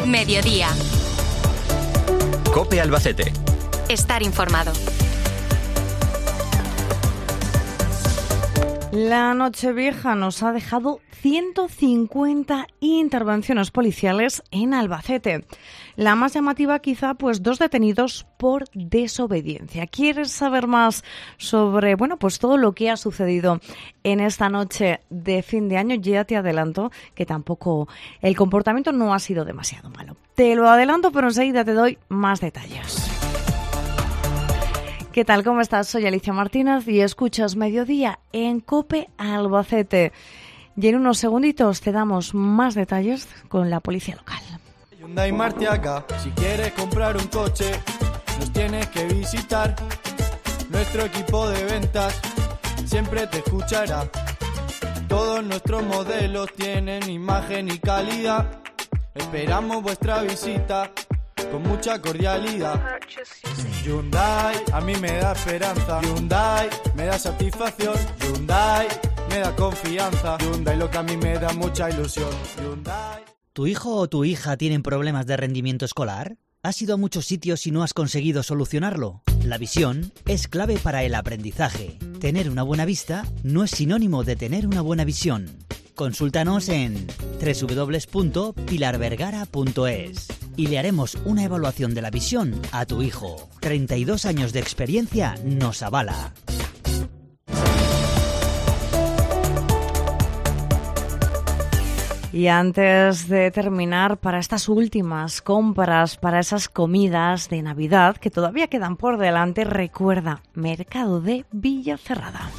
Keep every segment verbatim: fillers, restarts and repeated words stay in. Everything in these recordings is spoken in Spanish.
Mediodía. COPE Albacete. Estar informado. La Nochevieja nos ha dejado ciento cincuenta intervenciones policiales en Albacete. La más llamativa quizá, pues dos detenidos por desobediencia. ¿Quieres saber más sobre, bueno, pues todo lo que ha sucedido en esta noche de fin de año? Ya te adelanto que tampoco el comportamiento no ha sido demasiado malo. Te lo adelanto, pero enseguida te doy más detalles. ¿Qué tal? ¿Cómo estás? Soy Alicia Martínez y escuchas Mediodía en COPE Albacete. Y en unos segunditos te damos más detalles con la policía local. Hyundai Martiaga, si quieres comprar un coche, nos tienes que visitar. Nuestro equipo de ventas siempre te escuchará. Todos nuestros modelos tienen imagen y calidad. Esperamos vuestra visita con mucha cordialidad. Hyundai a mí me da esperanza. Hyundai me da satisfacción. Hyundai me da confianza. Hyundai lo que a mí me da mucha ilusión. Hyundai. ¿Tu hijo o tu hija tienen problemas de rendimiento escolar? ¿Has ido a muchos sitios y no has conseguido solucionarlo? La visión es clave para el aprendizaje. Tener una buena vista no es sinónimo de tener una buena visión. Consúltanos en doble u doble u doble u punto pilar vergara punto es y le haremos una evaluación de la visión a tu hijo. treinta y dos años de experiencia nos avala. Y antes de terminar, para estas últimas compras, para esas comidas de Navidad que todavía quedan por delante, recuerda, Mercado de Villacerrada.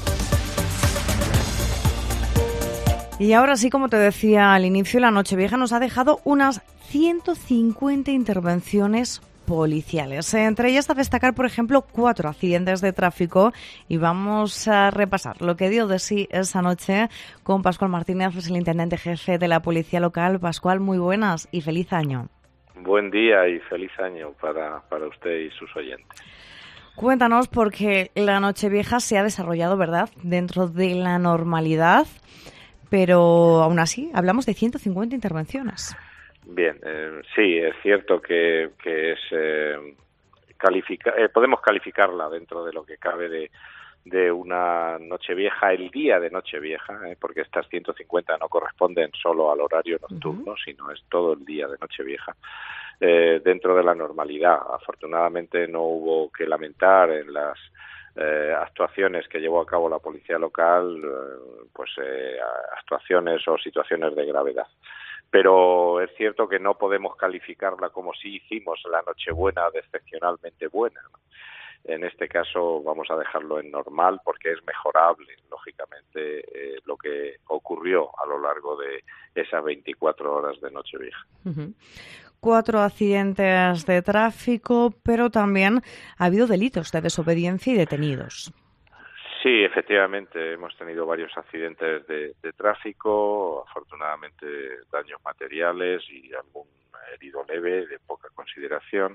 Y ahora sí, como te decía al inicio, la Nochevieja nos ha dejado unas ciento cincuenta intervenciones policiales. Entre ellas a destacar, por ejemplo, cuatro accidentes de tráfico, y vamos a repasar lo que dio de sí esa noche con Pascual Martínez, es el intendente jefe de la policía local. Pascual, muy buenas y feliz año. Buen día y feliz año para, para usted y sus oyentes. Cuéntanos, porque la Nochevieja se ha desarrollado, ¿verdad?, dentro de la normalidad, pero aún así hablamos de ciento cincuenta intervenciones. Bien, eh, sí, es cierto que, que es eh, califica, eh, podemos calificarla dentro de lo que cabe de, de una Nochevieja, el día de Nochevieja, eh, porque estas ciento cincuenta no corresponden solo al horario nocturno, uh-huh. sino es todo el día de Nochevieja, eh, dentro de la normalidad. Afortunadamente no hubo que lamentar en las Eh, actuaciones que llevó a cabo la policía local, eh, pues eh, actuaciones o situaciones de gravedad. Pero es cierto que no podemos calificarla como si hicimos la Nochebuena de excepcionalmente buena, ¿no? En este caso vamos a dejarlo en normal porque es mejorable, lógicamente, eh, lo que ocurrió a lo largo de esas veinticuatro horas de Nochevieja. Uh-huh. Cuatro accidentes de tráfico, pero también ha habido delitos de desobediencia y detenidos. Sí, efectivamente, hemos tenido varios accidentes de, de tráfico, afortunadamente daños materiales y algún herido leve de poca consideración.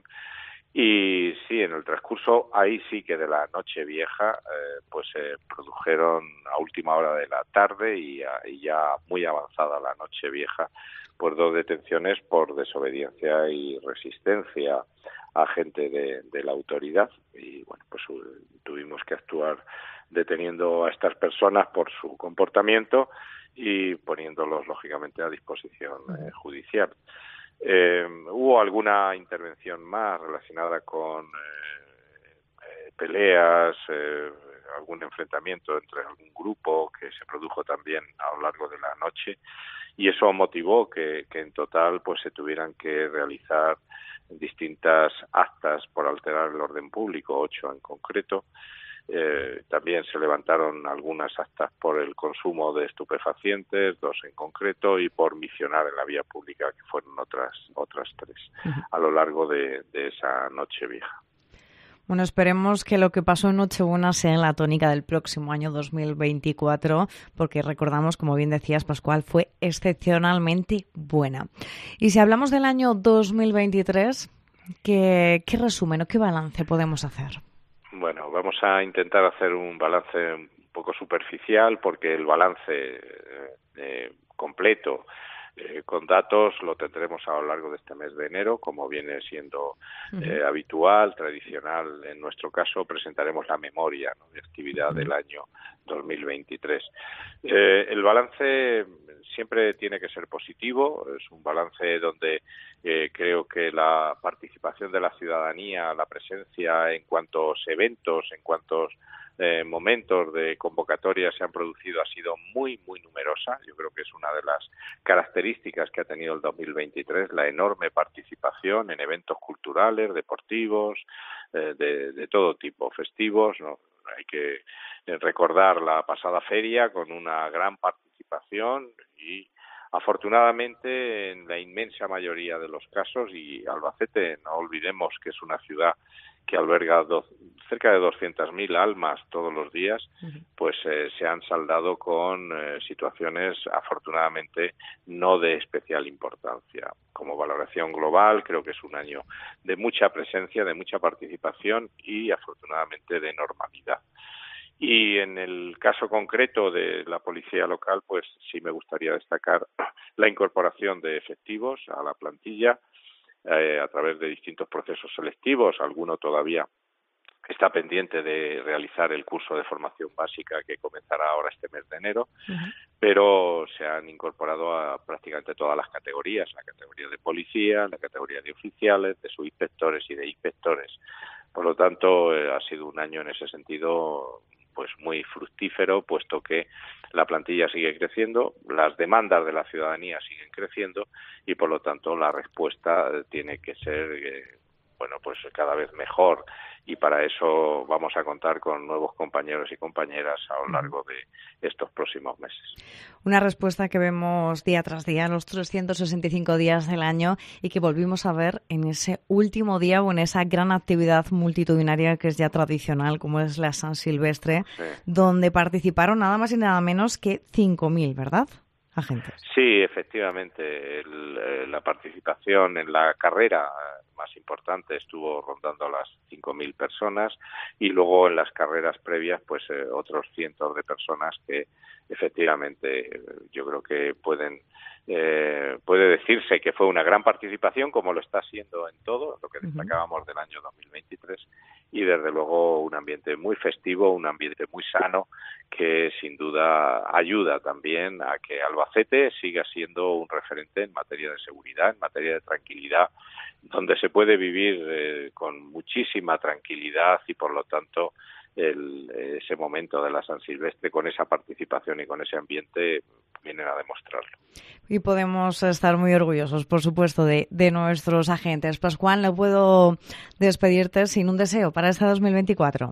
Y sí, en el transcurso, ahí sí que de la Nochevieja, eh, pues se produjeron a última hora de la tarde y, a, y ya muy avanzada la Nochevieja, pues dos detenciones por desobediencia y resistencia a gente de, de la autoridad. Y bueno, pues tuvimos que actuar deteniendo a estas personas por su comportamio y poniéndolos, lógicamente, a disposición eh, judicial. Eh, hubo alguna intervención más relacionada con eh, eh, peleas, eh, algún enfrentamiento entre algún grupo que se produjo también a lo largo de la noche, y eso motivó que, que en total pues se tuvieran que realizar distintas actas por alterar el orden público, ocho en concreto. Eh, también se levantaron algunas actas por el consumo de estupefacientes, dos en concreto, y por misionar en la vía pública, que fueron otras otras tres a lo largo de, de esa Nochevieja. Bueno, esperemos que lo que pasó en Nochebuena sea en la tónica del próximo año dos mil veinticuatro, porque recordamos, como bien decías, Pascual, fue excepcionalmente buena. Y si hablamos del año dos mil veintitrés, ¿qué, qué resumen o qué balance podemos hacer? Bueno, vamos a intentar hacer un balance un poco superficial, porque el balance eh, completo Eh, con datos lo tendremos a lo largo de este mes de enero, como viene siendo eh, uh-huh. habitual, tradicional. En nuestro caso presentaremos la memoria, ¿no?, de actividad uh-huh. del año dos mil veintitrés. Eh, el balance siempre tiene que ser positivo, es un balance donde eh, creo que la participación de la ciudadanía, la presencia en cuantos eventos, en cuantos Eh, momentos de convocatoria se han producido ha sido muy, muy numerosa. Yo creo que es una de las características que ha tenido el dos mil veintitrés, la enorme participación en eventos culturales, deportivos, eh, de, de todo tipo, festivos, ¿no? Hay que recordar la pasada feria con una gran participación y afortunadamente en la inmensa mayoría de los casos, y Albacete, no olvidemos que es una ciudad que alberga do, cerca de doscientas mil almas todos los días, uh-huh. pues eh, se han saldado con eh, situaciones afortunadamente no de especial importancia. Como valoración global, creo que es un año de mucha presencia, de mucha participación y afortunadamente de normalidad. Y en el caso concreto de la policía local, pues sí me gustaría destacar la incorporación de efectivos a la plantilla eh, a través de distintos procesos selectivos. Alguno todavía está pendiente de realizar el curso de formación básica que comenzará ahora este mes de enero, uh-huh. pero se han incorporado a prácticamente todas las categorías, la categoría de policía, la categoría de oficiales, de subinspectores y de inspectores. Por lo tanto, eh, ha sido un año en ese sentido pues muy fructífero, puesto que la plantilla sigue creciendo, las demandas de la ciudadanía siguen creciendo y por lo tanto la respuesta tiene que ser eh, bueno pues cada vez mejor, y para eso vamos a contar con nuevos compañeros y compañeras a lo largo de estos próximos meses. Una respuesta que vemos día tras día, los trescientos sesenta y cinco días del año, y que volvimos a ver en ese último día o en esa gran actividad multitudinaria que es ya tradicional, como es la San Silvestre, sí. donde participaron nada más y nada menos que cinco mil, ¿verdad?, agentes. Sí, efectivamente. El, eh, la participación en la carrera más importante estuvo rondando las cinco mil personas, y luego en las carreras previas pues eh, otros cientos de personas que efectivamente yo creo que pueden eh, puede decirse que fue una gran participación, como lo está siendo en todo lo que destacábamos uh-huh. del año dos mil veintitrés, y desde luego un ambiente muy festivo, un ambiente muy sano, que sin duda ayuda también a que Albacete siga siendo un referente en materia de seguridad, en materia de tranquilidad, donde se puede vivir eh, con muchísima tranquilidad, y por lo tanto el, ese momento de la San Silvestre con esa participación y con ese ambiente vienen a demostrarlo. Y podemos estar muy orgullosos, por supuesto, de, de nuestros agentes. Pascual, no puedo despedirte sin un deseo para este dos mil veinticuatro.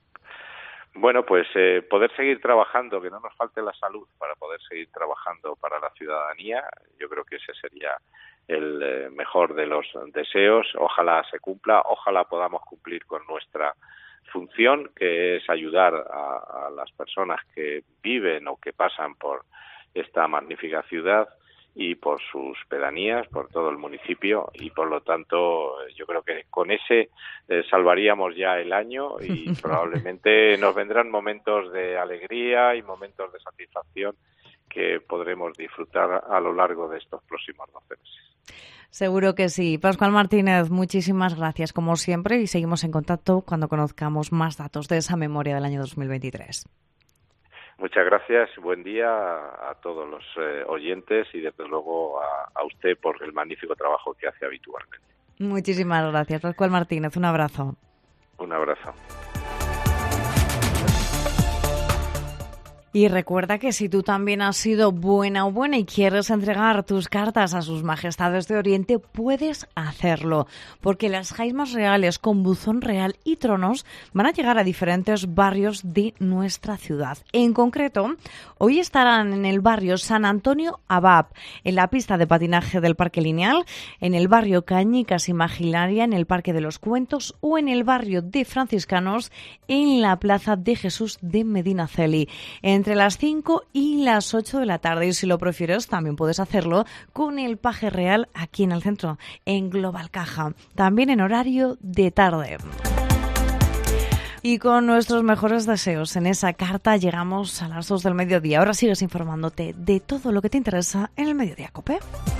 Bueno, pues eh, poder seguir trabajando, que no nos falte la salud para poder seguir trabajando para la ciudadanía. Yo creo que ese sería el eh, mejor de los deseos. Ojalá se cumpla, ojalá podamos cumplir con nuestra función, que es ayudar a, a las personas que viven o que pasan por esta magnífica ciudad y por sus pedanías, por todo el municipio, y por lo tanto yo creo que con ese eh, salvaríamos ya el año, y probablemente nos vendrán momentos de alegría y momentos de satisfacción que podremos disfrutar a lo largo de estos próximos doce meses. Seguro que sí. Pascual Martínez, muchísimas gracias como siempre, y seguimos en contacto cuando conozcamos más datos de esa memoria del año dos mil veintitrés. Muchas gracias, buen día a, a todos los eh, oyentes, y desde luego a, a usted por el magnífico trabajo que hace habitualmente. Muchísimas gracias, Pascual Martínez, un abrazo. Un abrazo. Y recuerda que si tú también has sido buena o buena y quieres entregar tus cartas a sus majestades de Oriente, puedes hacerlo, porque las jaimas reales con buzón real y tronos van a llegar a diferentes barrios de nuestra ciudad. En concreto, hoy estarán en el barrio San Antonio Abad, en la pista de patinaje del Parque Lineal, en el barrio Cañicas Imaginaria, en el Parque de los Cuentos, o en el barrio de Franciscanos, en la Plaza de Jesús de Medinaceli, entre las cinco y las ocho de la tarde. Y si lo prefieres, también puedes hacerlo con el Paje Real aquí en el centro, en Global Caja, también en horario de tarde. Y con nuestros mejores deseos en esa carta llegamos a las dos del mediodía. Ahora sigues informándote de todo lo que te interesa en el Mediodía COPE.